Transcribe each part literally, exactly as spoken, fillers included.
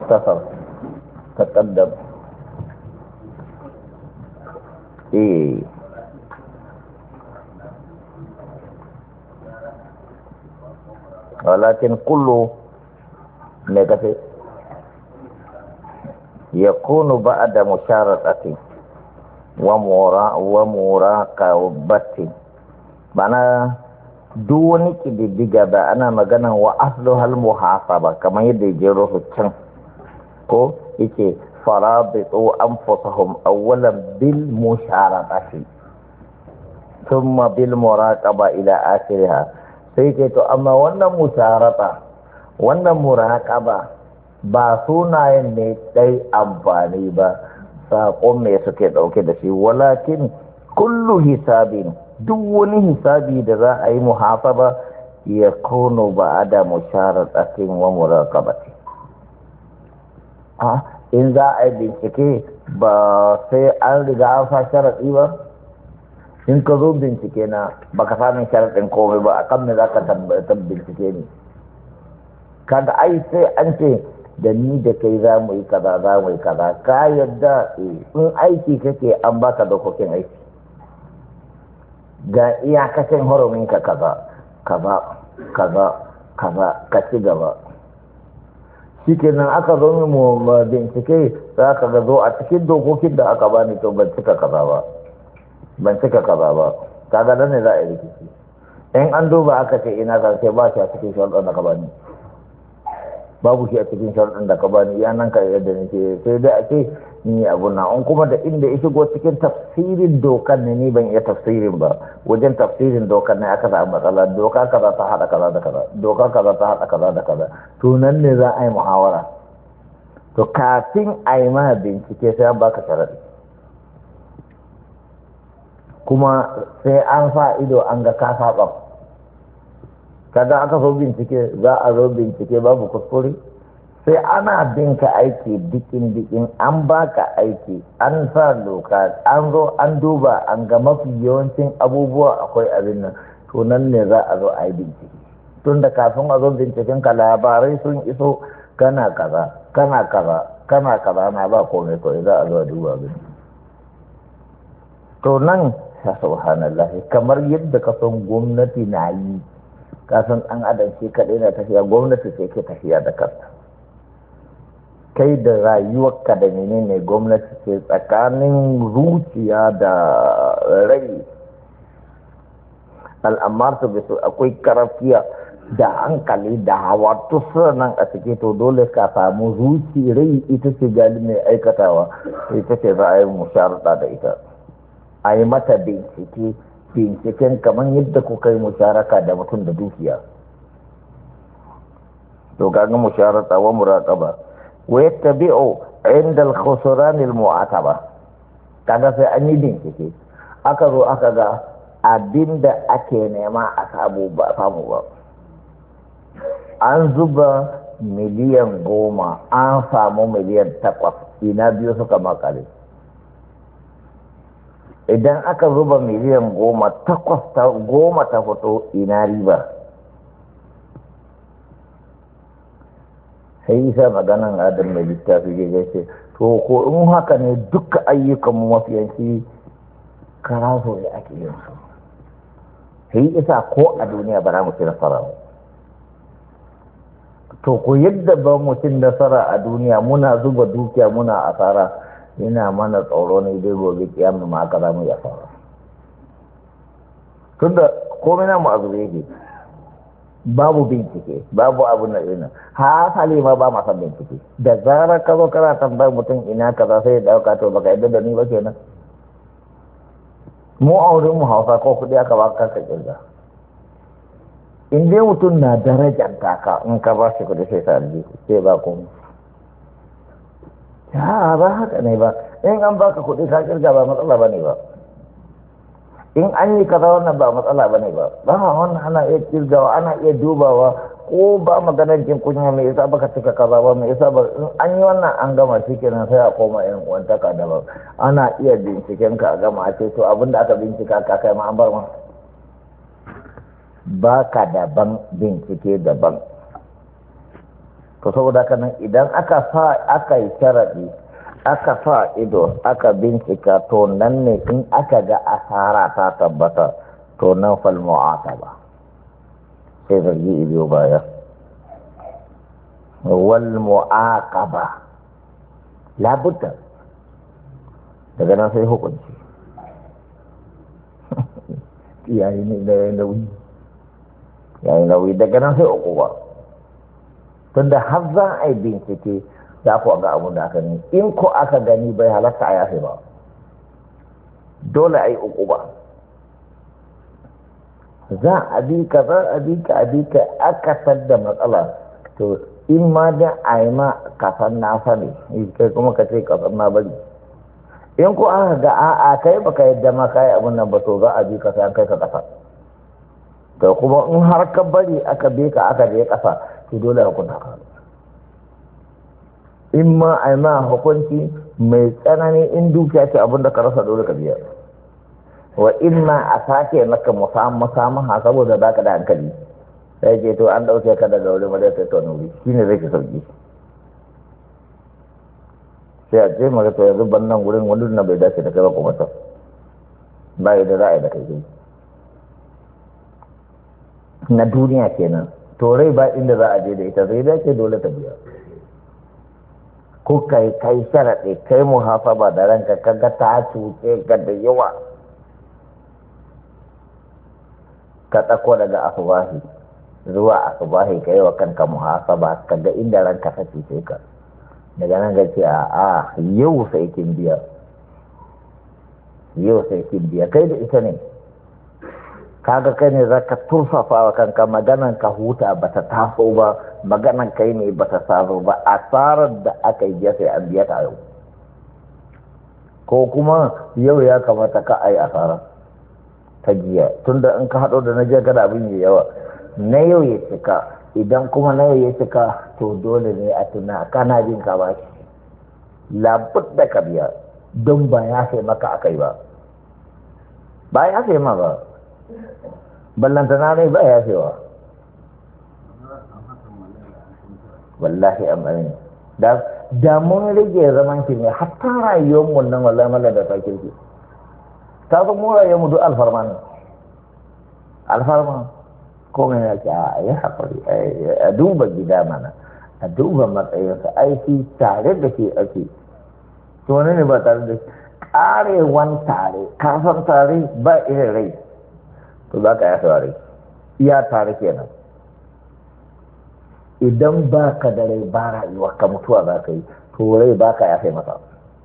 tasar taqaddam eh walakin kullu me kace yakunu ba'da musharatati wa mura wa muraqabati bana duk wani kididdiga da ana magana wa aslu hal muhasaba kamar yadda ya jero su can ko yake farabitu anfusahum awwalan bil musharatati thumma bil muraqaba ila akhiriha sai ke to amma wannan musharata wannan muraqaba ba sunayen ne dai amfani ba saƙon me suke ɗauke da shi walakin kullu hisabin duk wani hisabi da za a yi muhasaba ya kono ba a da musharatatin wa muraqabati a in za a yi bincike ba sai an riga an fa sharaɗi ba in ka zo bincike na baka samun sharaɗin komai ba a kan me za ka tabbatar bincike ne kaga ai sai an ce da ni da kai za mu yi kaza za mu yi kaza ka yadda in aiki kake an baka dokokin aiki ga iyakacin horominka kaza kaza kaza kaza ka ci gaba shi kenan aka zo mu bincike za ka ga zo a cikin dokokin da aka bani to ban cika kaza ba ban cika kaza ba kaga nan ne za a yi rikici in an duba aka ce ina ka ce ba shi a cikin sharuɗan da ka bani babu shi a cikin sharuɗin da ka bani ya nan ka yadda nake sai dai a ce ni abu na in kuma da inda ya shigo cikin tafsirin dokan ne ni ban iya tafsirin ba wajen tafsirin dokan ne aka samu matsala doka kaza ta haɗa kaza da kaza doka kaza ta haɗa kaza da kaza to nan ne za a yi muhawara to kafin a yi ma bincike sai an baka sharaɗi kuma sai an sa ido an ga ka saba kada aka so bincike za a zo bincike babu kuskure sai ana bin ka aiki dikin dikin an baka aiki an sa doka an zo an duba an ga mafi yawancin abubuwa akwai abin nan to nan ne za a zo a yi bincike tun da kafin a zo binciken ka labarai sun iso kana kaza kana kaza kana kaza na ba komai kawai za a zo a duba abin to nan ya subhanallah kamar yadda ka san gwamnati na yi kasan an adam shi kaɗai na tafiya gwamnati ce ke tafiya da kanta kai da rayuwarka da menene gwamnati ce tsakanin zuciya da rai al'ammar su bisu akwai karafiya da hankali da hawa tusa nan a cike to dole ka samu zuci rai ita ce gali mai aikatawa ita ce za a yi musharata da ita a yi mata bincike binciken kamar yadda kuka yi musharaka da mutum da dukiya to kaga musharata wa muraqaba wa yattabi'u 'inda al-khusran al-mu'ataba kaga sai an yi bincike aka zo aka ga abinda ake nema a samu ba samu ba an zuba miliyan goma an samu miliyan takwas ina biyu suka makale idan aka zuba miliyan goma takwas ta goma ta fito ina riba sai isa maganan adam mai littafi ya gaishe to ko in haka ne duka ayyukan mu mafiyanci karaso ne ake yin su sai isa ko a duniya ba za mu ci nasara ba to ko yadda ba mu ci nasara a duniya muna zuba dukiya muna asara ina mana tsoro ne dai gobe kiyama ma aka zamu ya fara tunda komai na mu a zube yake babu bincike babu abu na ina ha hali ma ba masa bincike da zarar ka zo kana tambayar mutum ina kaza sai ya dauka to baka yadda da ni ba kenan mu a wurin mu Hausa ko kudi aka baka ka kirga in dai mutum na darajar taka in ka ba shi kudi sai sa aljihu sai ba komai ya ba haka ne ba in an baka kuɗi ka kirga ba matsala ba ne ba in an yi kaza wannan ba matsala ba ne ba ba wannan ana iya kirgawa ana iya dubawa ko ba maganar jin kunya mai yasa baka cika kaza ba mai yasa ba in an yi wannan an gama shi kenan sai a koma yan uwantaka daban ana iya binciken ka a gama a ce to abinda aka bincika ka kai ma an bar ma ba ka daban bincike daban to saboda haka nan idan aka sa aka yi sharaɗi aka sa ido aka bincika to nan ne in aka ga asara ta tabbata to nan fal mu'aqaba sai zargi ibiyo baya wal mu'aqaba labudda daga nan sai hukunci yayi ne da nauyi yayi nauyi daga nan sai ukuba tunda har za a yi bincike za ku ga abun da aka ni in ko aka gani bai halatta a yafe ba dole a yi ukuba za a bi ka za a bi ka a bi ka aka sadda matsala to in ma da a yi ma kasan na sani kai kuma ka ce kasan na bari in ko aka ga a'a kai baka yadda ma kai abun nan ba to za a bi ka sai an kai ka kasa to kuma in har ka bari aka bi ka aka je kasa to dole a hukunta ka in ma a yi ma hukunci mai tsanani in dukiya ce abin da ka rasa dole ka biya wa in ma a sake maka musamaha saboda baka da hankali sai ce to an dauke ka daga wuri ba zai kai to nuri shine zai ki sauki sai a ce maka to yanzu ban nan wurin wani na bai dace da kai ba kuma ta ba da za a yi da kai na duniya kenan to rai ba inda za a je da ita zai dace dole ta biya ko kai kai sharaɗe kai muhafaba da ranka kaga ta cuce ka da yawa ka tsako daga asubahi zuwa asubahi ka yi wa kanka muhasaba kaga inda ranka ta cuce ka daga nan gaci a a yau sai kin biya yau sai kin biya kai da ita ne kaga kai ne za ka turfafa wa kanka maganan ka huta ba ta taso ba maganan kai ne ba ta taso ba asarar da aka yi sai an biya ta yau ko kuma yau ya kamata ka ai asara ta jiya tunda in ka haɗo da na jiya kada abin yi yawa na yau ya cika idan kuma na yau ya cika to dole ne a tuna kana jin ka ba shi labud da ka biya don ba ya sai maka akai ba ba ya sai ma ba ballanta na rai ba ya fewa wallahi amani da da mun rage zaman ki ne hatta rayuwar mu nan wallahi mallan da ta kirki ta zo mu rayuwar mu duk alfarma ne alfarma ko me ya ce a yi haƙuri a duba gida mana a duba matsayinsa aiki tare da ke ake to ne ba tare da ƙarewan tare kafin tare ba irin rai to za ka yafe rai iya tare kenan idan ba ka da rai ba rayuwa ka mutuwa za ka yi to rai ba ka yafe masa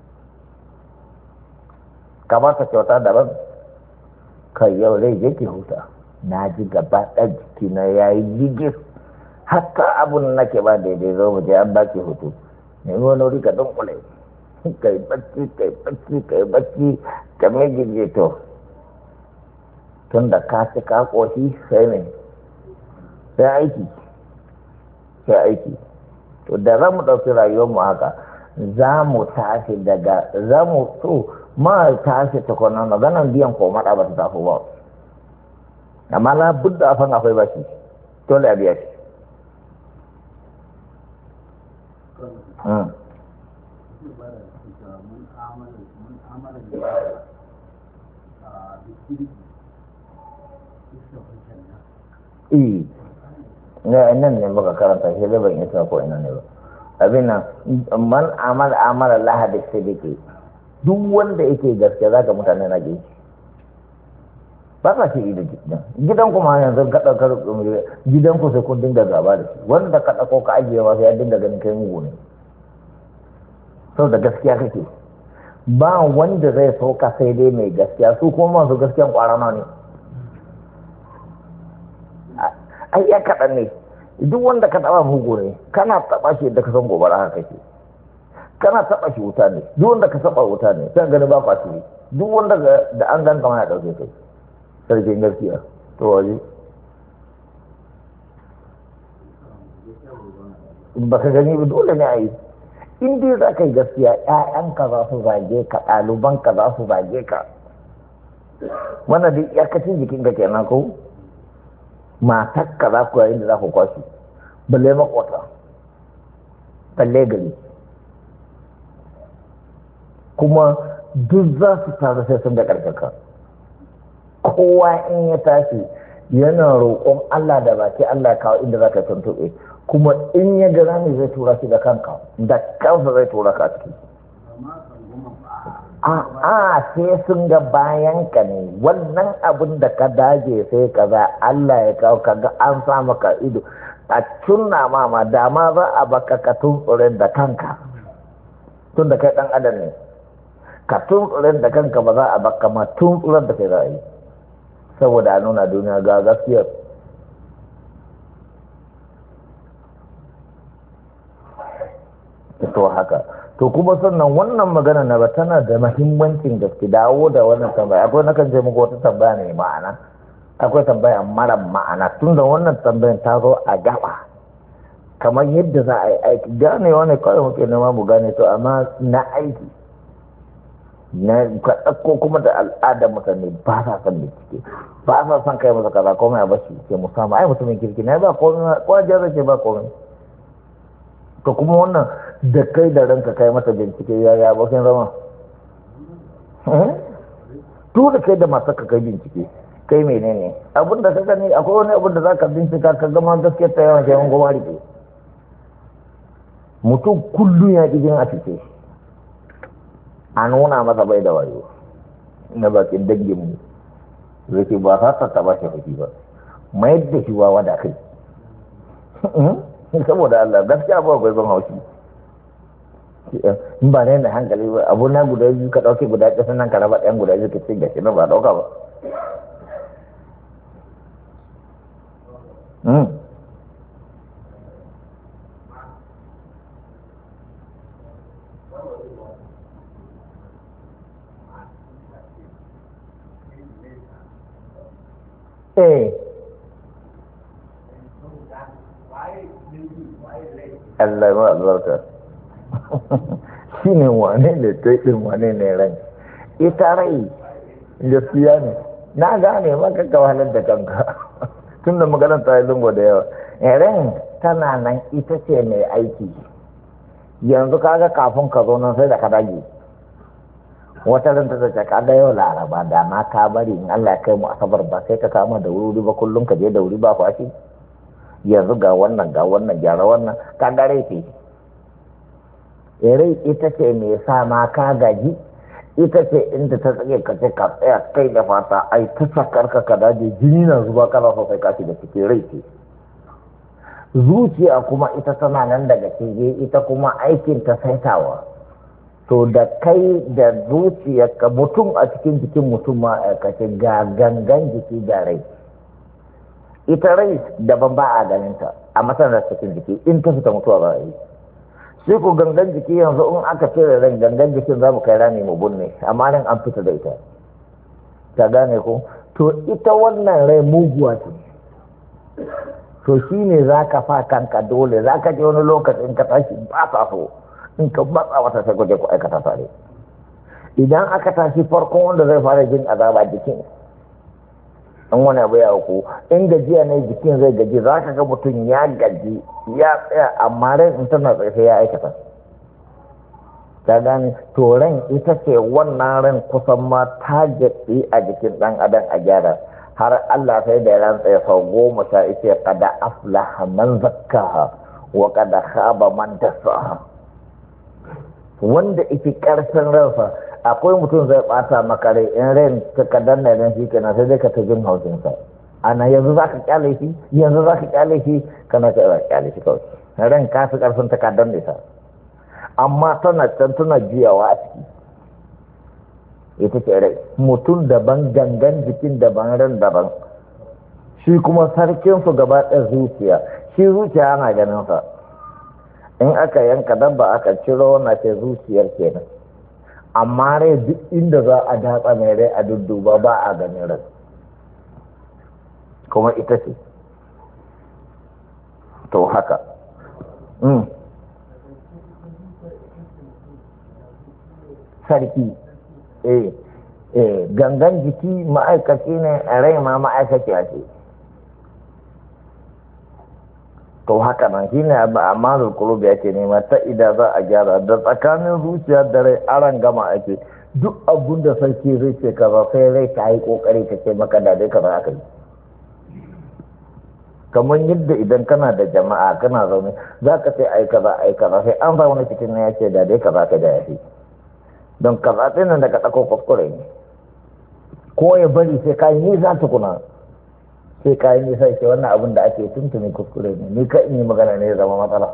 kamata kyauta daban kai yau rai yake huta na ji gaba ɗan jiki na ya yi ligis haka abun nake ba daidai zo mu je an baki hutu ne wani wuri ka dunkule kai bacci kai bacci kai bacci ka mai gije to tun da ka ci ka ƙoshi sai ne sai aiki sai aiki to da za mu ɗauki rayuwarmu haka za mu tashi daga za mu so ma tashi tukwanan maganan biyan ko maɗa ba ta tafi ba amma na budda a fan akwai bashi dole a biya shi eh nan ne muka karanta shi da ban isa ko ina ne ba abin nan man amal amala laha da sidiki duk wanda yake gaskiya zaka mutane na ji ba ka shi da gidan gidan kuma yanzu ka dauka gidan ku sai kun dinga gaba da shi wanda ka dauko ka ajiye ma sai ya dinga ganin kai mugu ne saboda gaskiya kake ba wanda zai so ka sai dai mai gaskiya su kuma masu gaskiyan kwarama ne ai ya kaɗan ne duk wanda ka taɓa mugu ne kana taɓa shi da ka san gobara haka kake kana taɓa shi wuta ne duk wanda ka taɓa wuta ne sai gani ba kwaci ne duk wanda da an gan kama ya ɗauke kai sarkin gaskiya to waje ba ka gani ba dole ne a yi in dai za ka yi gaskiya ƴaƴanka za su zage ka ɗalibanka za su zage ka wannan duk iyakacin jikinka kenan ko matakka za ku yayin da za ku kwashi balle makwata balle gari kuma duk za su taru sai sun da ƙarƙarka kowa in ya tashi yana roƙon Allah da baki Allah kawo inda za ka tuntuɓe kuma in ya ga rami zai tura shi da kanka da kansa zai tura ka ciki a a sai sun ga bayan ka ne wannan abin da ka dage sai ka za Allah ya kawo ka ga an sa maka ido a tunna mama dama za a baka ka tuntsure da kanka tun da kai dan adam ne ka tuntsure da kanka ba za a baka ma tuntsure da kai za a yi saboda a nuna duniya ga gaskiyar to haka to kuma sannan wannan magana na ba tana da mahimmancin gaske dawo da wannan tambaya akwai nakan je muku wata tambaya mai ma'ana akwai tambaya mara ma'ana tun da wannan tambayan ta zo a gaba kamar yadda za a yi aiki gane wani kawai muke nema mu gane to amma na aiki na ka ɗauko kuma da al'adar mutane ba sa son bincike ba sa son kai masa kaza komai a bashi ke musamman ai mutumin kirki na ba komai ko jaza ce ba komai to kuma wannan da kai da ranka kai mata bincike ya ya abokin zama to da kai da masu ka kai bincike kai menene abin da ka gani akwai wani abin da za ka bincika ka gama gaskiyar ta yawan shayan goma rike mutum kullum ya ƙi jin a cike a nuna masa bai da wayo na bakin danginmu zai ce ba sa ta ba shi haƙi ba mayar da shi wawa da kai saboda Allah gaskiya ba gwai ban haushi in ba ne da hankali ba abu na guda biyu ka ɗauke guda ƙasa nan ka raba ɗayan guda biyu ka ce gashi na ba ɗauka ba eh Allah ma albarka shi ne wane ne ta ɗin wane ne rai ita rai gaskiya ne na gane maka ka wahalar da kanka tun da maganar ta yi lungo da yawa ran tana nan ita ce mai aiki yanzu kaga kafin ka zo nan sai da ka dage wata ranta da ta kaga yau laraba da ma ka bari in Allah ya kai mu asabar ba sai ka kama da wuri ba kullum ka je da wuri ba kwashi yanzu ga wannan ga wannan gyara wannan ka gare ce rai ita ce mai sa ma ka gaji ita ce inda ta tsage ka ce ka tsaya kai da fata ai ta sakar ka ka daje jini na zuba kana so sai ka da cikin rai ce zuciya kuma ita tana nan daga cije ita kuma aikin ta saitawa to da kai da zuciyarka mutum a cikin jikin mutum ma aikace ga gangan jiki da rai ita rai daban ba a ganinta a matsalar cikin jiki in ta fita mutuwa ba a yi sai ku gangan jiki yanzu in aka cire rai gangan jikin za mu kai rami mu bunne amma nan an fita da ita ta gane ko to ita wannan rai muguwa ce to shi ne za ka fa kanka dole za ka je wani lokacin ka tashi ba sa so in ka matsa wata sai gwaje ku aikata tare idan aka tashi farkon wanda zai fara jin azaba jikin in wani abu ya ku in gajiya ne jikin zai gaji za ka ga mutum ya gaji ya tsaya amma ran in tana tsaye sai ya aikata ta gane to ran ita ce wannan ran kusan ma ta gaji a jikin dan adam a gyara har Allah sai da ran tsaye sau goma sha ita kada aflaha man zakkaha wa kada khaba man dassaha wanda ita karfin ransa akwai mutum zai bata maka rai in rai ta kadan na ran shi kenan sai dai ka ta jin hausinsa ana yanzu za ka kyale shi yanzu za ka kyale shi kana ka kyale shi kawai ran ka fi karfin ta kadan da ta amma tana can tana jiyawa a ciki ita ce rai mutum daban gangan jikin daban ran daban shi kuma sarkin su gaba ɗaya zuciya shi zuciya ana ganin sa in aka yanka dabba aka ciro wannan ce zuciyar kenan amma rai duk inda za a datsa mai rai a dudduba ba a ganin rai kuma ita ce to haka mm. sarki eh eh gangan jiki ma'aikaci ne a rai ma ma'aikaci ce to haka nan shi ne amalul qulubi ake nema ta ida za a gyara da tsakanin zuciya da rai aran gama ake duk abun da sarki zai ce kaza sai rai ta yi kokari ta ce maka da dai kaza aka yi kamar yadda idan kana da jama'a kana zaune za ka sai ai kaza ai kaza sai an zaune cikin ya ce da dai kaza ka da ya fi don kaza ɗin nan da ka ɗauko kuskure ne ko ya bari sai ka yi nisa tukuna sai ka yi nisa ce wannan abin da ake tuntuni kuskure ne ni ka in yi magana ne ya zama matsala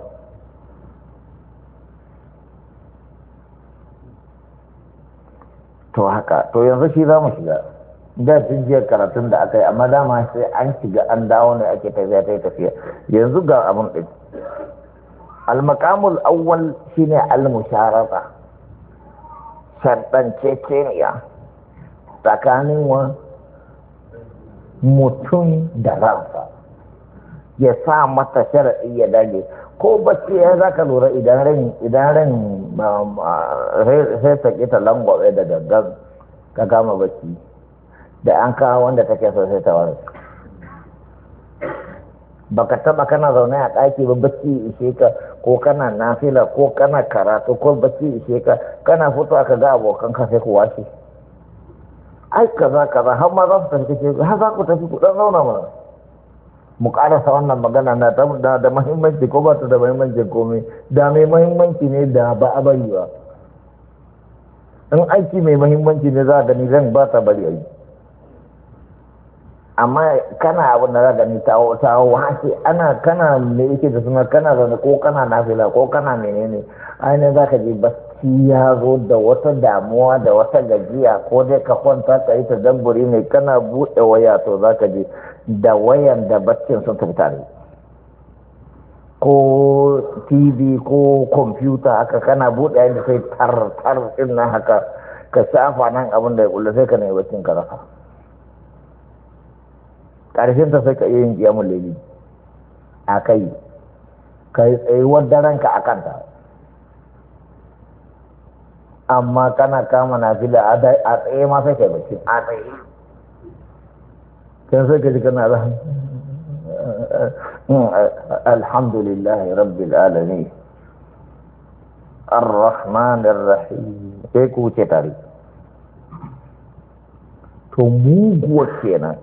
to haka to yanzu shi za mu shiga da sun jiya karatun da aka yi amma dama sai an shiga an dawo ne ake tafiya ta yi tafiya yanzu ga abin ɗin al-maqamul awwal shine al-musharata sharɗance ceniya tsakanin wa mutum da ransa ya sa mata sharaɗi ya dage ko bacci ya za ka lura idan ran idan ran sai ta kita langwabe da gaggan ka gama bacci da an kawo wanda take so sai ta wani baka taba kana zaune a ɗaki ba bacci ishe ka ko kana nafila ko kana karatu ko bacci ishe ka kana fito aka ga abokan ka sai ku washe ai kaza kaza har ma za su tafi kace har za ku tafi ku dan zauna mana mu karasa wannan magana na da da muhimmanci ko ba ta da muhimmanci komai da mai muhimmanci ne da ba a bari ba in aiki mai muhimmanci ne za a gani zan ba ta bari aiki amma kana abin da za gani ta wace ana kana me yake da suna kana zaune ko kana nafila ko kana menene ainihin za ka je bacci ya zo da wata damuwa da wata gajiya ko dai ka kwanta ka yi ta dabburi ne kana buɗe waya to za ka je da wayan da baccin sun tafi tare ko tv ko kwamfuta haka kana buɗe yadda sai tar tar ɗin nan haka ka shafa nan abin da ya kulle sai ka nemi baccin ka rasa ƙarshen ta sai ka iya yin kiyamun leli a kai ka yi tsayuwar daranka a kanta amma kana kama na fila a tsaye ma sai ka yi bacci a tsaye kan sai ka ji kana da alhamdulillah rabbil alamin ar-rahman ar-rahim sai ku wuce tare to muguwar kenan.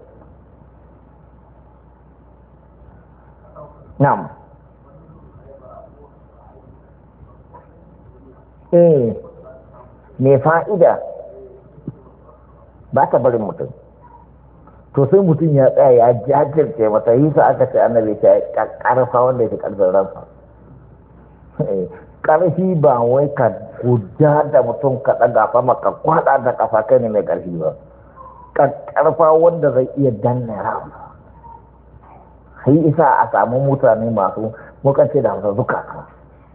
Na'am. Eh, mai fa'ida ba ta barin mutum. To sai mutum ya tsaya ya jajirce mata yi sa aka ce annabi ta ƙarfa wanda yake ƙarfin ransa. Ƙarfi ba wai ka guda da mutum ka ɗaga fama ka kwaɗa da ƙafa kai ne mai ƙarfi ba. Ƙarfa wanda zai iya danna ransa. sai isa a samu mutane masu mukance da hamsa zukata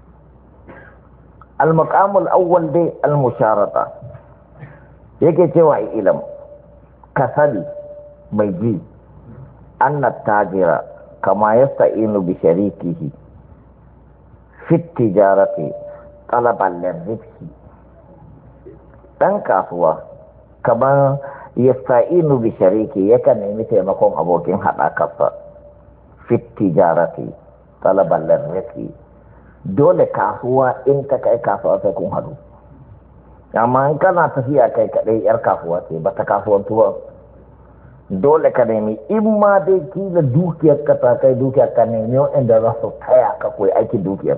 al-maqamul awwal dai al-musharata yake cewa ilam kasali mai ji anna tajira kama yasta'inu bi sharikihi fi tijarati talaban lirrizqi dan kasuwa kamar yasta'inu bi shariki yakan nemi taimakon abokin haɗakarsa fit tijarati talaban larraki dole kasuwa in ka kai kasuwa sai kun hadu amma in kana tafiya kai kadai yar kasuwa ce ba ta kasuwantuwa dole ka nemi in ma dai kila dukiyar ka ta kai dukiyar ka nemi wanda za su taya ka koyi aikin dukiyar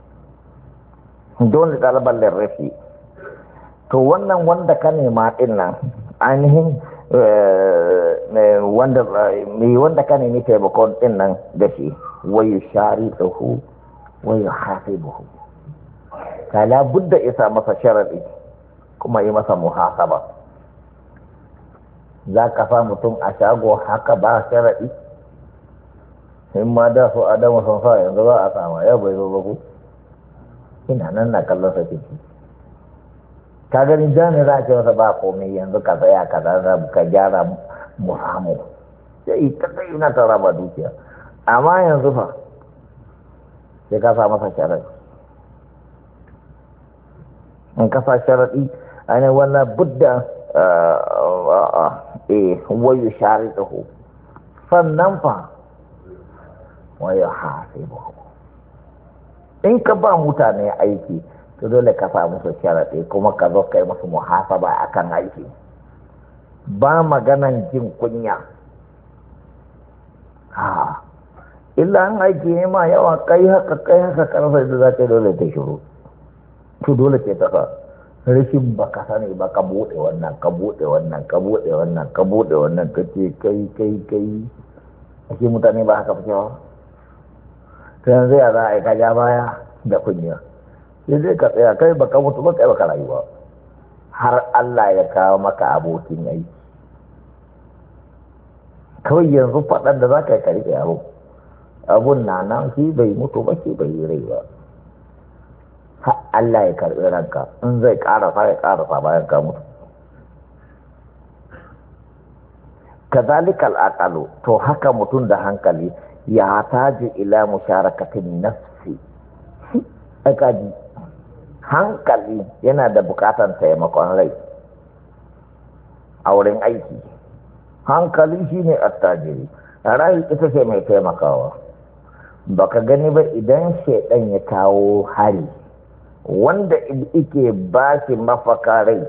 dole talaban larraki to wannan wanda ka nema din nan ainihin wanda mai wanda ka nemi taimakon din nan da shi wayu shari tsohu wayu hasibuhu kala budda isa masa sharadi kuma yi masa muhasaba za ka fa mutum a shago haka ba sharadi in ma da su adamu sun sa yanzu ba a sama yau bai zo ba ku ina nan na kallon sa ciki ka gani jami za a ce masa ba komai yanzu ka tsaya ka zara ka gyara mu samu sai ta tsaye na ta raba dukiya amma yanzu fa sai ka sa masa sharaɗi in ka sa sharaɗi ainihin wannan budda eh wayu shari tsaho sannan fa wa yuhasibuhu. In ka ba mutane aiki to dole ka sa musu sharaɗi kuma ka zo kai musu muhasaba akan aiki. Ba maganan jin kunya. Ha, illa an aiki ne ma yawa kai haka kai haka karfa da za ka yi dole ta shiru. To dole ce ta sa rashin ba ka sani ba ka buɗe wannan ka buɗe wannan ka buɗe wannan ka buɗe wannan ka ce kai kai kai ake mutane ba haka fikewa. Ta yanzu ya za a yi ka ja baya da kunya. Sai dai ka tsaya kai baka mutu ba kai baka rayuwa har Allah ya kawo maka abokin aiki. Kawai yanzu faɗan da za ka yi ka riƙe abu abun na nan shi bai mutu ba shi bai yi rai ba har Allah ya karɓi ranka in zai ƙarasa ya ƙarasa bayan ka mutu. Kazalika al'aqalu, to haka mutum da hankali ya taji ila musharakatin nafsi. Akaji hankali yana da bukatan taimakon rai a wurin aiki. Hankali shine attajiri, rai ita ce mai taimakawa. Baka gani ba idan shaidan ya kawo hari wanda ike ba shi mafaka rai,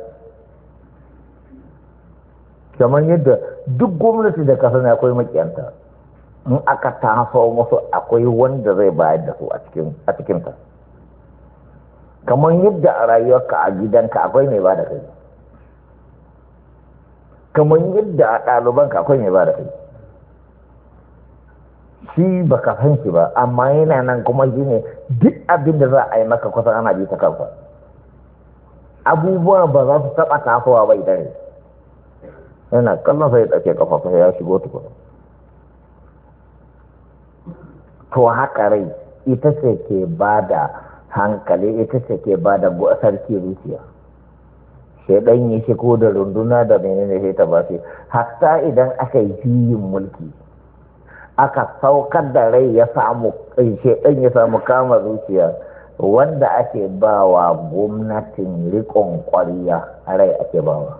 kamar yadda duk gwamnati da kasa na akwai makiyanta, in aka taso musu akwai wanda zai bayar da su a cikinta. Kamar yadda a rayuwarka a gidanka akwai mai ba da kai, kamar yadda a ɗalibanka akwai mai ba da kai. Shi ba ka san shi ba amma yana nan kuma shi ne duk abin da za a yi maka kusan ana bi ta kansa. Abubuwa ba za su taɓa tasowa ba idan yana kallon sai ya ɗauke kafafa ya shigo tukuna. To haka rai ita ce ke ba da hankali, ita ce ke ba da sarki zuciya. Shaidan ya shigo da runduna da menene sai ta ba shi. Hatta idan aka yi juyin mulki aka saukar da rai ya samu shaidan ya samu kama zuciya, wanda ake ba wa gwamnatin riƙon ƙwariya rai ake bawa,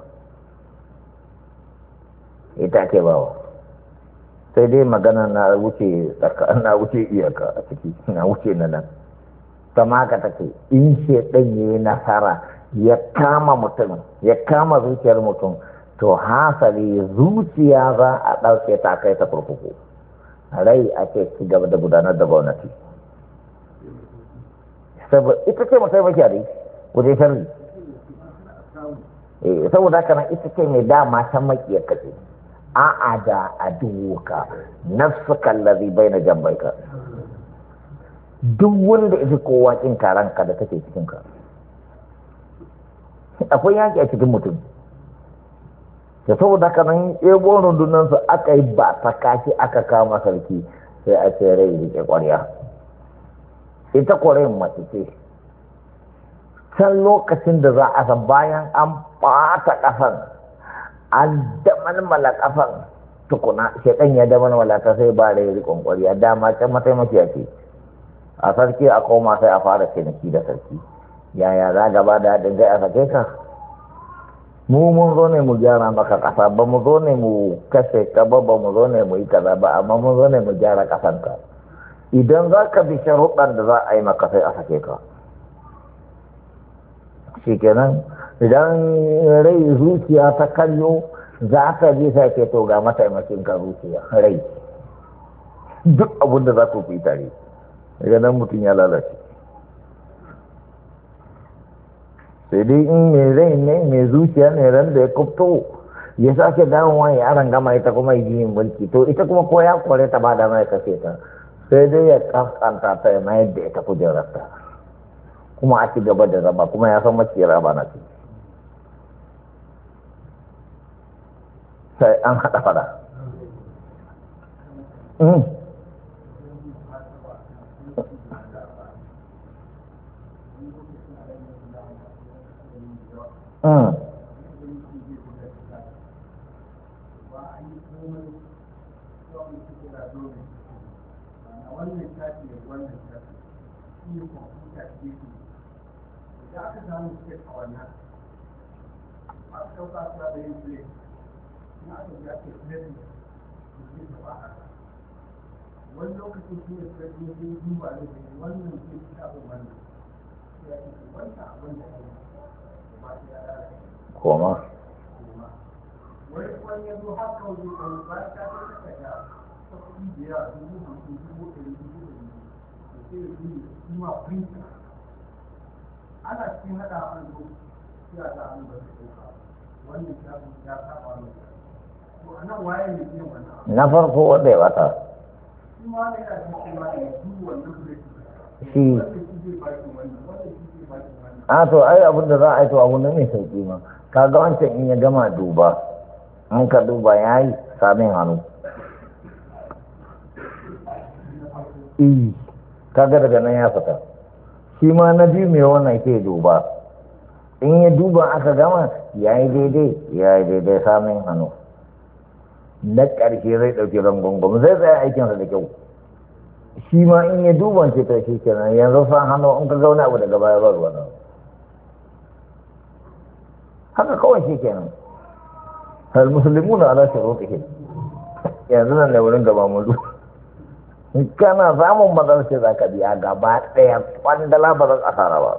ita ake bawa. Sai dai magana na wuce na wuce iyaka a ciki, na wuce na nan. Sama ka take in shaidan ya yi nasara ya kama mutum ya kama zuciyar mutum, to hasali zuciya za a ɗauke ta kai ta kurkuku, rai ake ci gaba da gudanar da gwamnati. Saboda ita ce mutai maki a wajen sharri. Saboda haka nan ita ce mai dama ta makiyar kace a'a da aduka nafsuka allazi baina jambayka. Duk wanda ita kowa kin karanka da take cikin ka, akwai yaki a cikin mutum. Da saboda haka nan ebo rundunansu aka yi ba ta kashi aka kama sarki, sai a ce rai rike kwarya. Ita kwarin mace ce. Can lokacin da za a san bayan an ɓata ƙasan an damalmala ƙafan tukuna, shaidan ya damalmala ta sai ba rai rikon kwarya. Dama can mataimakiya ce a sarki, a koma sai a fara ciniki da sarki. Yaya za gaba da haɗin gai a sake ka? Mu mun zo ne mu gyara maka ƙasa, ba mu zo ne mu kashe ka ba, ba mu zo ne mu yi kaza ba, amma mun zo ne mu gyara ƙasanka. Idan za ka bi sharuɗan da za a yi maka sai a sake ka. Shi kenan idan rai zuciya ta kallo za ka bi sai ke to ga mataimakin ka zuciya rai. Duk abin da za ku fi tare, daga nan mutum ya lalace. Sai dai in mai rai ne mai zuciya ne ran da ya kubto ya sake dawowa ya aran gama ita kuma yi yin mulki, to ita kuma ko ya kore ta ba da mai kashe ta, sai dai ya kaskanta ta ya mayar da ita kujerarta kuma a ci gaba da zama, kuma ya san maciyar ba na ce. Sai an haɗa fada. Mm. Mm. wani lokacin shi ne sai ne sai duba ne wannan ke abin wannan ya ce wannan abin da ya ba ya koma wani wani ya zo haka wani ɗan ba ta ta ta da ta kuɗi da yawa dubu hamsin dubu ɗari dubu ɗari da sai ya yi kuma printer ana cikin haɗa an zo ya ta an ba ta ɗauka wannan shafin ya saba mai to a nan waye ne ke wannan na farko wanda ya bata shi ma ne yana cikin ma ne duk wannan zai shi wanda shi zai baki wannan wanda shi zai baki wannan a to ai abin da za a yi to abu ne mai sauki ma kaga wancan in ya gama duba an ka duba ya yi samun hannu iyi kaga daga nan ya fita shi ma na biyu mai wannan ke duba in ya duba aka gama ya yi daidai ya yi daidai samun hannu na ƙarshe zai ɗauki rangungun zai tsaye aikinsa da kyau shi ma in ya duba ce ta shi kenan yanzu san hannu in ka zaune abu daga baya ba ruwa haka kawai shi kenan hal musulmuna ala shurutihim yanzu nan da wurin gaba mu kana samun mazar ce zaka biya gaba daya kwandala ba zan asara ba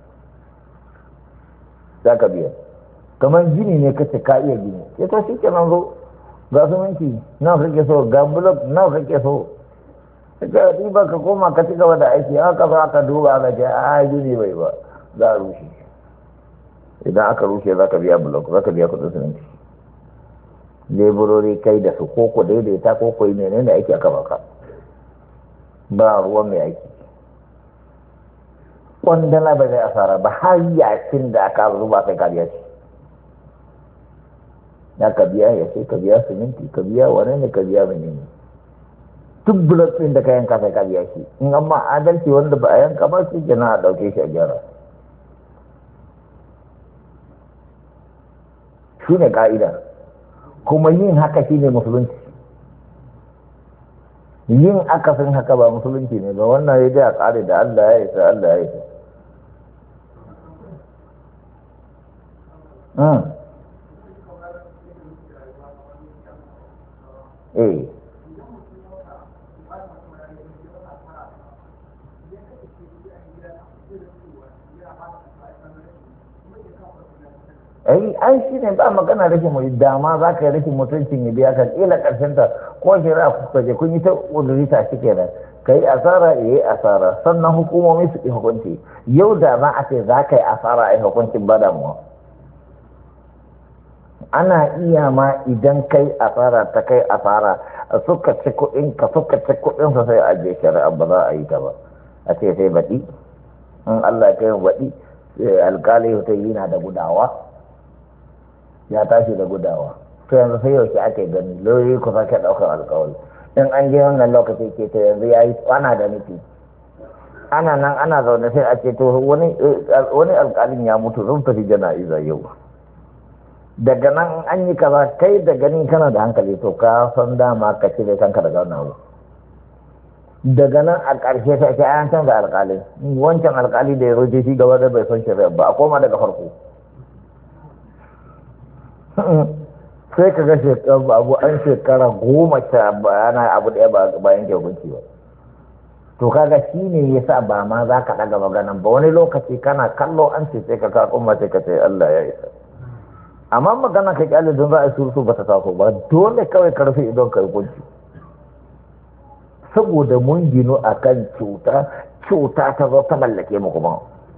zaka biya kamar gini ne kace ka iya gini sai to shi kenan zo ga su minti nawa kake so ga bulok nawa kake so ka diba ka koma ka ci gaba da aiki haka za ka duba ka ce a gini bai ba za a rushe idan aka rushe za ka biya bulok za ka biya kudin siminti leburori kai da su koko daidaita koko yi menene da aiki aka baka ba ruwan mai aiki kwandala ba zai asara ba har yakin da aka zuba sai ka biya shi ya ka biya ya sai ka biya siminti ka biya wane ne ka biya menene duk bulok ɗin da ka yanka sai ka biya shi in amma adalci wanda ba a yanka ba shi kenan a ɗauke shi a gyara shi ne ka'ida kuma yin haka shi ne musulunci yin akasin haka ba musulunci ne ba wannan ya ji a tsari da Allah ya isa Allah ya isa eh ai ai shi ne ba magana rashin mu dama za ka yi rashin mutuncin ya biya ka kila karshen ta ko shari'a kuka je kun yi ta uduri ta shi kenan ka yi asara ya yi asara sannan hukumomi su yi hukunci yau da za a ce za ka yi asara a yi hukuncin ba damuwa ana iya ma idan kai asara ta kai asara suka ci kuɗin ka suka ci kuɗin sa sai a je shari'a ba za a yi ta ba a ce sai baɗi in Allah ya kai baɗi alƙali ta yi na da gudawa ya tashi da gudawa to yanzu sai yaushe ake gani lauyoyi ku sake ɗaukar alkawari in an je wannan lokaci ke to yanzu ya yi kwana da nufi ana nan ana zaune sai a ce to wani alkalin ya mutu zan tafi jana'iza yau daga nan an yi kaza kai da gani kana da hankali to ka san dama ka cire kanka daga wannan abu daga nan a ƙarshe sai ake an canza alkalin wancan alkali da ya zo shi gaba da bai son shari'a ba a koma daga farko sai ka ga shekaru abu an shekara goma sha bayana abu ɗaya bayan ke hukunci ba to kaga shi ne ya sa ba ma za ka ɗaga maganan ba wani lokaci kana kallo an ce sai ka ka kuma sai ka ce Allah ya isa amma magana ka kyale don za a yi surutu ba ta taso ba dole kawai ka rufe idon ka yi hukunci saboda mun gino a kan cuta cuta ta zo ta mallake mu kuma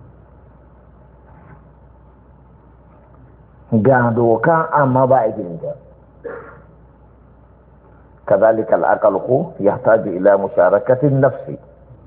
ga doka amma ba a gini ta kazalika al'aqal ko yahtaju ila musharakati nafsi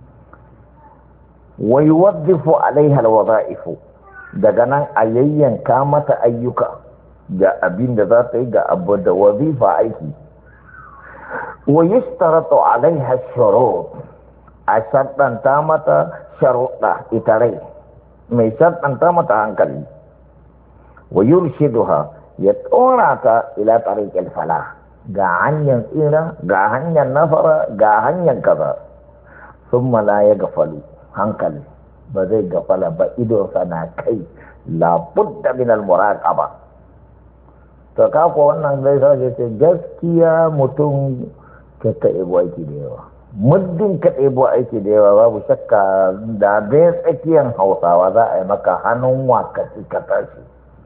wa yuwaddifu alaiha alwadha'ifu daga nan a yayyanka mata ayyuka ga abin da za ta yi ga abu da wazifa aiki wa yustaratu alaiha shurut a shaddanta mata sharuɗa ita rai mai shaddanta mata hankali wa yurshiduha ya tsora ta ila tariqil falah ga hanyar tsira ga hanyar nafara ga hanyar kaza summa la ya gafalu hankali ba zai gafala ba idonsa na kai labudda min al muraqaba to ka ko wannan zai sake ce gaskiya mutum ka ta aiki da yawa muddin ka ɗebo aiki da yawa babu shakka da dai tsakiyar hausawa za a yi maka hannun wakaci ka tashi.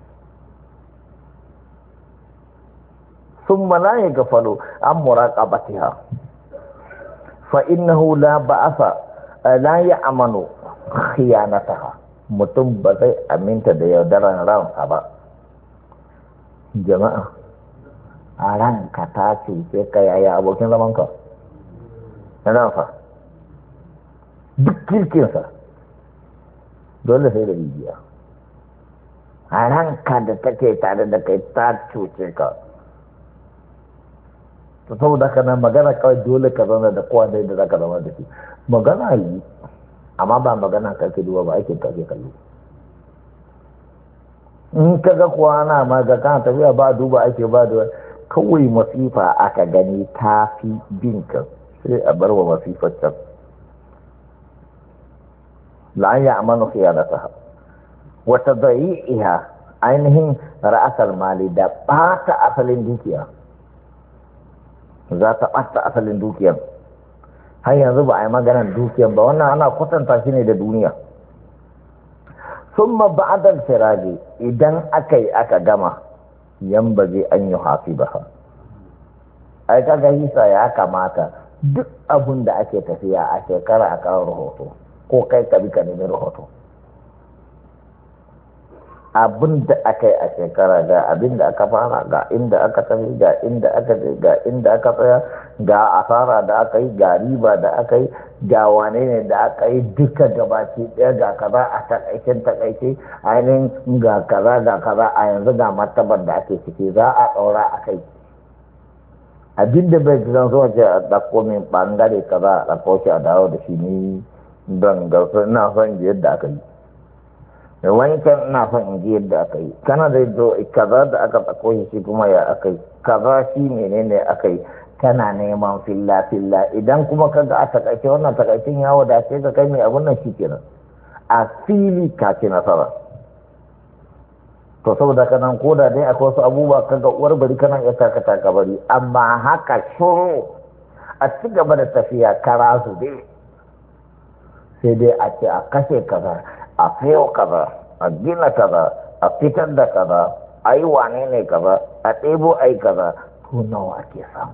sun malaye gafalo an muraƙabatiha fa innahu la ba'asa la ya'manu khiyanataha, mutum ba zai aminta da yaudaran ransa ba. Jama'a, a ranka ta ce sai ka yaya abokin zamanka na ransa duk kirkinsa dole sai da rijiya. A ranka da take tare da kai ta cuce ka, to saboda haka nan magana kawai dole ka zauna da kowa da yadda za ka zama da shi. Magana yi amma ba magana kake duba ba, aikin kake kallo. In ka ga kuwa ana ma ga kana tafiya ba duba ake ba da kawai masifa aka gani ta fi binka sai a bar wa masifar can. la ya amanu khiyanataha wa tadai'iha, ainihin ra'asal mali da ɓata asalin dukiya, za ta ɓata asalin dukiyar. Har yanzu ba a yi maganar dukiyar ba, wannan ana kwatanta shi ne da duniya. Summa ba'dal firaji, idan aka yi aka gama yambaje an yi hasibaha. Ai kaga hisa ya kamata duk abun da ake tafiya a shekara a kawo rahoto, ko kai ka bi ka nemi rahoto. Abin da aka yi a shekara ga abin da aka fara, ga inda aka tafi, ga inda aka je, ga inda aka tsaya, ga asara da aka yi, ga riba da aka yi, ga wane ne da aka yi, duka gabaki ɗaya ga kaza a takaicin takaice, ainihin ga kaza ga kaza a yanzu ga martabar da ake ciki za a ɗaura a kai. Abin da bai zan so ce a ɗauko min ɓangare kaza a ɗauko shi a dawo da shi ni don gausa ina son yadda aka yi. Da wani kan ina son in ji yadda aka yi, kana da zo kaza da aka tsako shi kuma ya aka yi, kaza shi menene aka yi, kana neman filla filla. Idan kuma ka ga a takaice wannan takaicin ya wadace ka kai mai abun nan shi kenan, a fili ka ci nasara. To saboda kanan koda dai akwai wasu abubuwa kaga uwar bari kana iya takata ka bari, amma haka shuru a ci gaba da tafiya kara su dai, sai dai a ce a kashe kaza, a fiyo kaza, a gina kaza, a fitar da kaza, a yi wane ne kaza, a ɗebo a yi kaza, to nawa ake samu.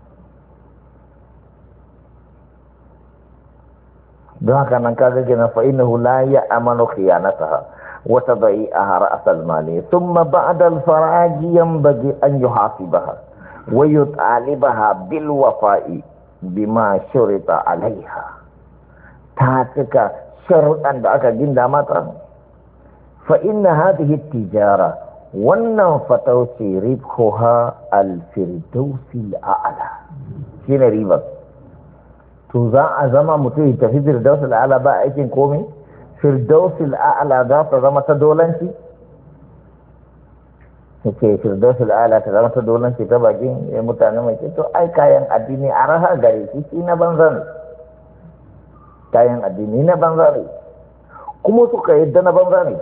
don haka nan kaga gina fa innahu la ya'manu khiyanataha wa tadai'aha ra's al-mali thumma ba'da al-faraji yanbaghi an yuhasibaha wa yut'alibaha bil wafa'i bima shurita 'alayha. Ta cika sharuɗan da aka ginda mata. Fa inna hadhihi tijara, wannan fatauci ribhuha al-firdausi al-a'la, shine riba. To za a zama mutum ya tafi firdausi al-a'la ba aikin komai? Firdausi al-a'la za ta zama ta dolanci? Yake firdausi al-a'la ta zama ta dolanci ta bakin mutane mai ce to ai kayan addini a raha gare shi shi na banza ne. Kayan addini na banza ne, kuma suka yadda na banza ne.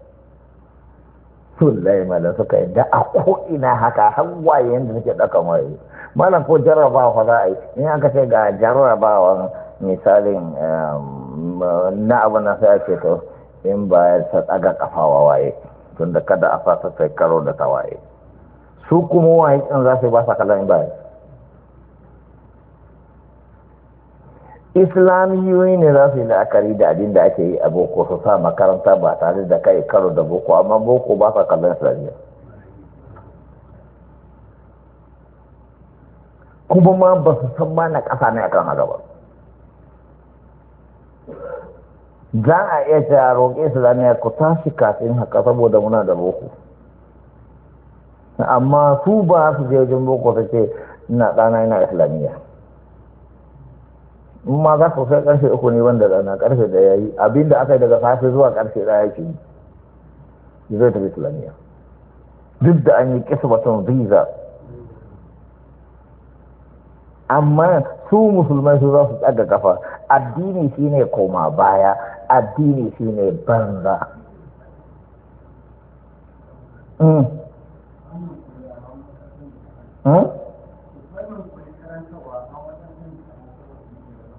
Sullai malam suka yadda a ko'ina haka hawaye yadda suke ɗakan waye. Malam ko jarrabawa fa za a yi, in aka ce ga jarrabawa misalin na abu na sai ake to in ba ta tsaga kafawa waye, tun da kada a fasa sai karo da ta waye. Su kuma waye in za su ba sa kallon baya. Islamiyoyi ne za su yi la'akari da abin da ake yi a boko, su sa makaranta ba tare da kai karo da boko, amma boko ba sa kallon islamiyya. Kuma ma ba su san ma na ƙasa ne akan haka ba. Za a iya cewa roƙe islamiyya ku tashi kafin haka saboda muna da boko, amma su ba su je wajen boko su ce ina ɗana ina islamiyya. In ma za ku sai karfe uku ne wanda rana karfe da ya yi abinda aka yi daga safe zuwa karfe ɗaya yake yi zai tafi islamiyya, duk da an yi kisbatun visa. Amma su musulmai su za su tsaga kafa, addini shine koma baya, addini shine banza. Mm. Mm?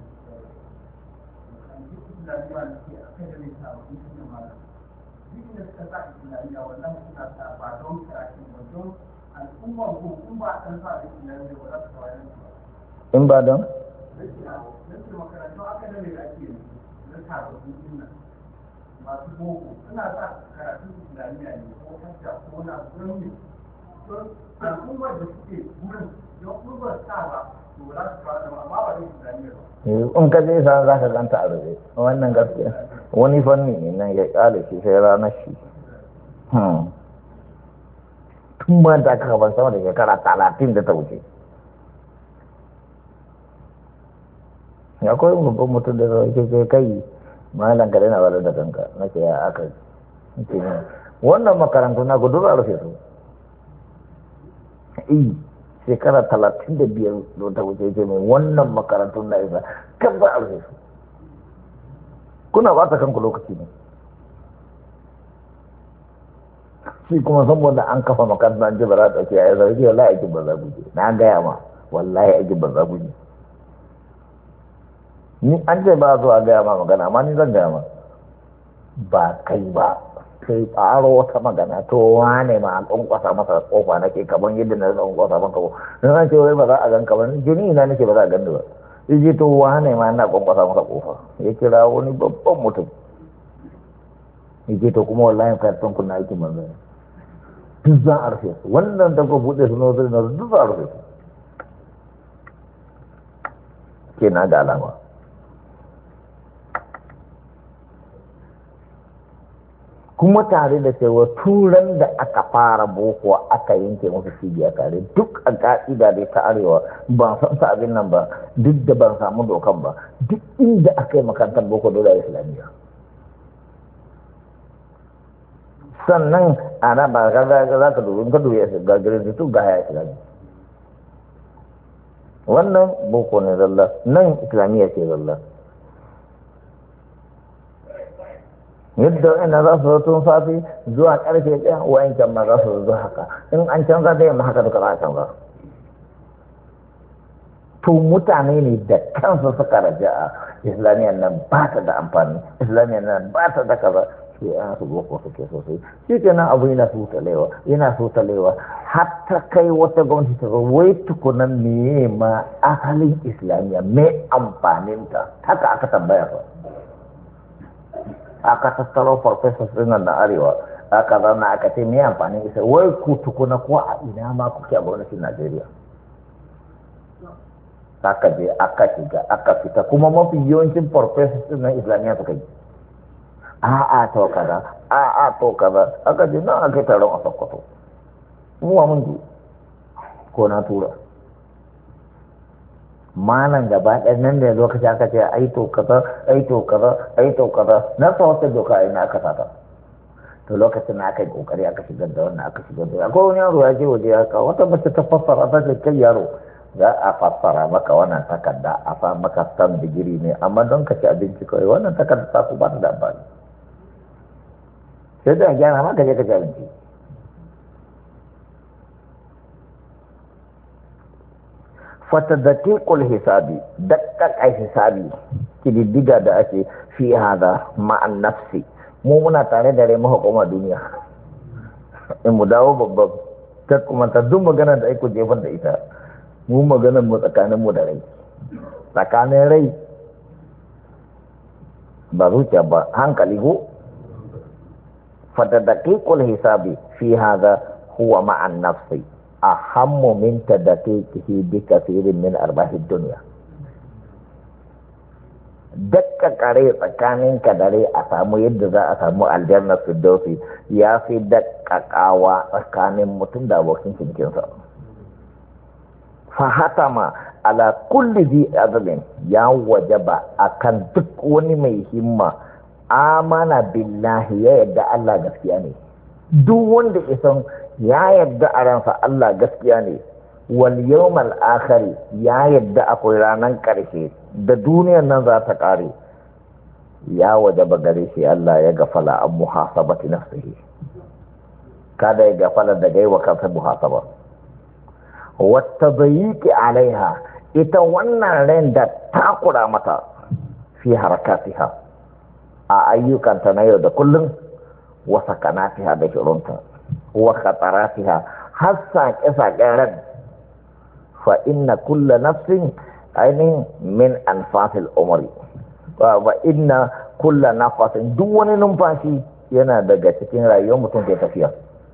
duk da suka sa islamiyya wannan suna sa ba don karatu ba don al'ummar ko kun ba a sa da islamiyya ba za su kawai nan ba. In ba don? Nake makarantu akademi da ake yanzu na tababbin dinnan masu boko suna sa karatun islamiyya ne ko hajja ko na don ne don al'ummar da suke wurin don kurbar sa ba to za su kawai nan amma ba don islamiyya ba. In ka je sa za ka ganta a rufe wannan gaskiya wani fanni ne nan ya kare shi sai ranar shi tun ba da aka ban sama da shekara talatin da ta wuce ya koyi babban mutum da zai ke kai malam ka daina wadda da kanka na ce ya aka ce ne wannan makarantu na gudu a rufe su shekara talatin da biyar da ta wuce ce mai wannan makarantun na isa kan ba a rufe su kuna ba ta kanku lokaci ne shi kuma saboda an kafa makarantar ji ba za ta ce ya zargi wallahi aikin ba za guje na gaya ma wallahi aikin ba za guje ni an ce ba zuwa gaya ma magana amma ni zan gaya ma ba kai ba sai faro wata magana to wane ma an kwankwasa masa kofa nake kaman yadda na zan kwankwasa maka ko dan an ce wai ba za a gan kaman jini ina nake ba za a gani ba yaje to wane ma ina kwankwasa masa kofa ya kira wani babban mutum yaje to kuma wallahi karton kun na aikin manzo duk za a rufe su wannan da ko bude su na zai na duk za a rufe su ke na ga alama kuma tare da cewa turan da aka fara boko aka yanke musu cibiya tare duk a ka'ida da ta arewa ban san sa abin nan ba duk da ban samu dokan ba duk inda aka yi makarantar boko dole a islamiyya sannan ana ba ka za ka dubi ka dubi ga gare da su ga ya islamiyya wannan boko ne zalla nan islamiyya ce zalla yadda ina za su tun safi zuwa karfe ɗaya wayancan ma za su zo haka in an canza da yamma haka duka za a canza to mutane ne da kansu suka raja a islamiyyar nan ba ta da amfani islamiyyar nan ba ta da kaza sai an su boko suke sosai shi ke nan abu yana sutalewa yana sutalewa hatta kai wata gwamnati ta zo wai tukunan meye ma asalin islamiyya mai amfaninta haka aka tambaya ba aka tattaro farfesas ɗin na arewa aka zana aka ce mai amfani isa wai ku tukuna ko a ina ma kuke a gwamnatin najeriya aka je aka shiga aka fita kuma mafi yawancin farfesas ɗin na islamiyya suka yi a'a to kaza a'a to kaza aka je nan aka taron a sokoto muwa mun ji ko na tura malan gaba ɗan nan da lokaci aka ce ai to kaza ai to kaza ai to kaza na sa wata doka ina aka sata to lokacin na aka yi kokari aka shigar da wannan aka shigar da akwai wani yaro ya je waje ya kawo wata mace ta fassara ta ce kai yaro za a fassara maka wannan takarda a sa maka stamp digiri ne amma don ka ci abinci kawai wannan takarda ta ku ba ta da amfani sai da gyara maka je ka ci abinci fatadaqiqul hisabi daqqaq hisabi kididdiga da ake fi hada ma'an nafsi mu muna tare da rai mahukuma duniya in mu dawo babban ta kuma ta duk magana da aiko jefar da ita mu maganar mu tsakanin mu da rai tsakanin rai ba zuciya ba hankali ko fatadaqiqul hisabi fi hada huwa ma'an nafsi ahammu min tadaqiqihi bi kathirin min arbahid dunya dakka kare tsakanin ka dare a samu yadda za a samu aljanna firdausi ya fi dakkakawa tsakanin mutum da abokin cinkinsa fa hatama ala kulli zi azmin ya wajaba akan duk wani mai himma amana billahi ya yadda Allah gaskiya ne duk wanda isan ya yadda a ransa Allah gaskiya ne wal yawmal akhir ya yadda akwai ranan karshe da duniyar nan za ta kare ya wajaba gare shi Allah ya gafala an muhasabati nafsihi kada ya gafala da gaiwa kansa muhasaba wata bayiki alaiha ita wannan ran da takura mata fi harakatiha a ayyukanta na yau da kullum wa sakanatiha da shirunta wa khataratiha har saƙe-saƙen ran fa inna kulla nafsin ainihin min anfasil umri wa inna kulla nafasin duk wani numfashi yana daga cikin rayuwar mutum ke tafiya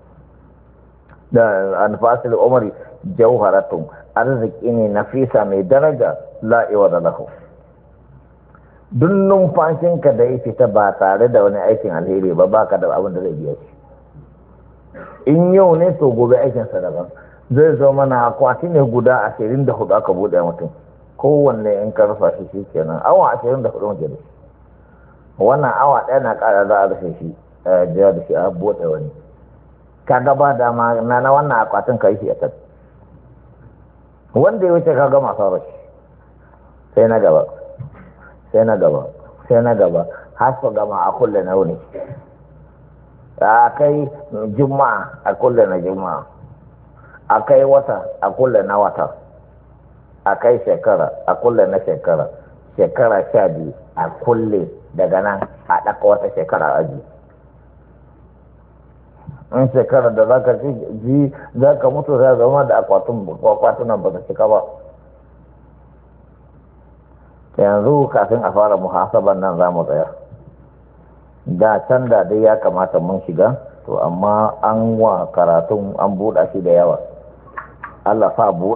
da anfasil umri jawharatun arziki ne nafisa mai daraja la'iwa da lahu duk numfashinka da ya fita ba tare da wani aikin alheri ba baka da abin da zai biya shi in yau ne to gobe aikinsa daban zai zo mana akwati ne guda ashirin da hudu aka buɗe mutum kowanne in ka rufa shi shi kenan awa ashirin da hudu muke da shi wannan awa ɗaya na ƙara za a rufe shi a jiya da shi a buɗe wani ka gaba dama na na wannan akwatin ka yi shi a kan wanda ya wuce ka gama sauran shi sai na gaba sai na gaba sai na gaba har su gama a kulle na wuni a kai juma'a a kulle na juma'a a kai wata a kulle na wata a kai shekara a kulle na shekara shekara sha biyu a kulle daga nan a ɗaka wata shekara aji in shekara da za ka ji za ka mutu za zama da akwatunan ba ta cika ba yanzu kafin a fara muhasaban nan za mu tsaya da can da dai ya kamata mun shiga to amma an wa karatun an buɗa shi da yawa Allah sa buɗa